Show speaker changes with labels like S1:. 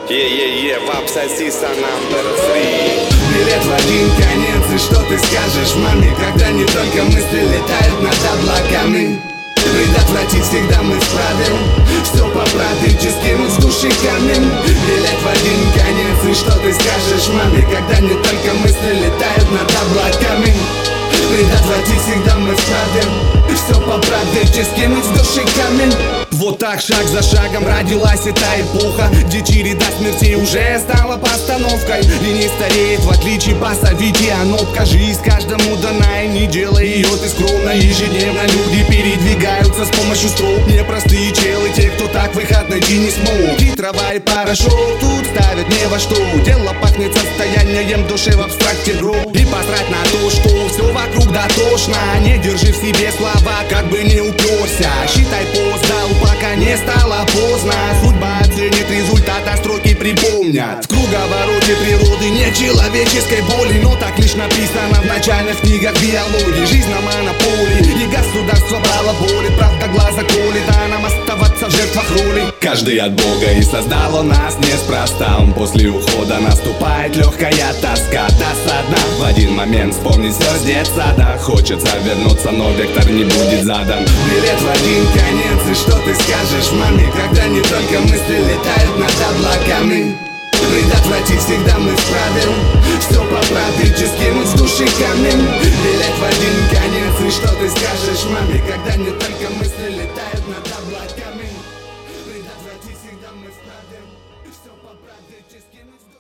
S1: Вап сосиса number 3.
S2: Билет в один конец, и что ты скажешь маме, когда не только мысли летают над облаками? Предотвратить всегда мы вправе, все поправить и скинуть с души камень. Билет в один конец, и что ты скажешь маме, когда не только мысли летают над облаками? Предотвратить всегда мы вправе, все поправить и скинуть с души камень. Вот так шаг за шагом родилась эта эпоха, где череда смертей уже стала постановкой. И не стареет, в отличие басовития нотка. Жизнь каждому дана, и не делай ее ты скромно. Ежедневно люди передвигаются с помощью строк. Непростые челы, те, кто так выход найти не смог. И трава, и порошок тут ставят не во что. Дело пахнет состоянием души в абстракте гроб. И посрать на то, что все вокруг дотошно. Не держи в себе слова, как бы не уперся. Считай пост дал, пока не стало поздно. Судьба оценит результат, а строки припомнят. В круговороте природы нет человеческой боли, но так лишь написано в начальных книгах биологии. Жизнь на монополии, и государство балаболит. Правда глаза колет, а нам оставаться в жертвах роли. Каждый от Бога, и создал он нас неспроста. После ухода наступает легкая тоска, досадна. В один момент вспомнить все с детсада. Хочется вернуться, но вектор не будет задан. Билет в один конец, и что ты скажешь маме, когда не только мысли летают над облаками? Предотвратить всегда мы вправе, все поправить и скинуть с души камень. Билет в один конец, и что ты скажешь маме, когда не только мысли летают над облаками? Предотвратить всегда мы вправе, все поправить и скинуть с души камень.